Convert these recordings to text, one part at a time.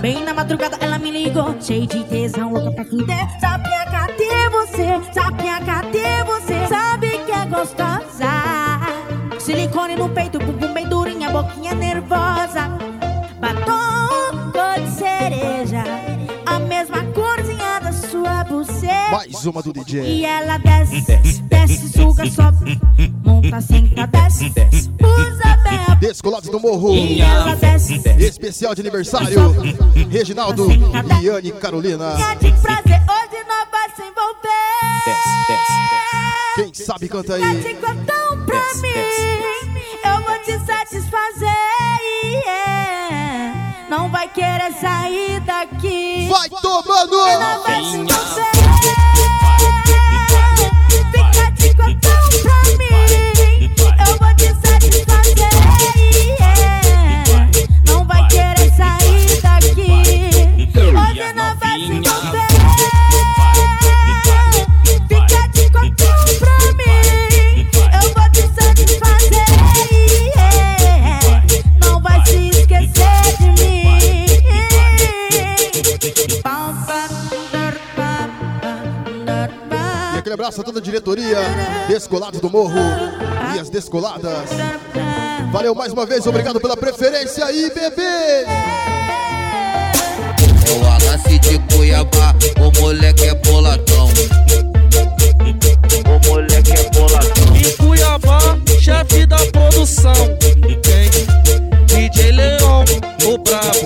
Bem na madrugada ela me ligou, cheio de tesão, louca pra fuder. Sapinha, cadê você? Sapinha, cadê você? Sabe que é gostosa. Silicone no peito, bumbum bem durinha, boquinha nervosa. Batom cor de cereja, a mesma corzinha da sua buceta. Mais uma do DJ. E ela desce, desce, suga, sobe, monta, senta, desce, usa bem a... Descolados do Morro. E ela desce, especial de aniversário, Reginaldo e Yane Carolina. de prazer, hoje nós vai se envolver. Quem sabe canta aí. Te contam pra mim, eu vou te satisfazer. Não vai querer sair daqui. Vai tomando! Não vai se envolver. Fica te contando pra mim, eu vou te satisfazer. Não vai querer sair daqui. Hoje não vai se envolver. Fica te contando pra mim, eu vou te satisfazer. Não vai se esquecer de mim. E aquele abraço a toda a diretoria, Descolados do Morro e as Descoladas. Valeu mais uma vez, obrigado pela preferência aí, bebê! O Wallace de Cuiabá, o moleque é boladão. O moleque é boladão. Em Cuiabá, chefe da produção. Tem DJ Leão, o brabo.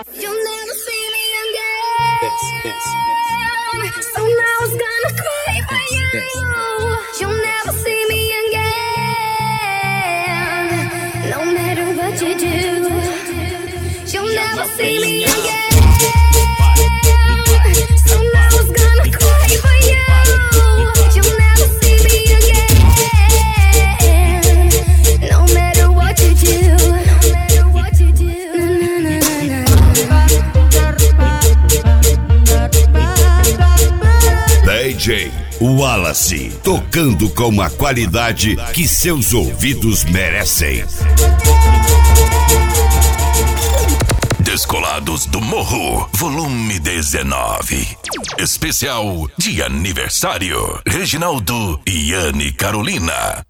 DJ Wallace, tocando com a qualidade que seus ouvidos merecem. Descolados do Morro, volume 19. Especial de aniversário, Reginaldo e Yane Carolina.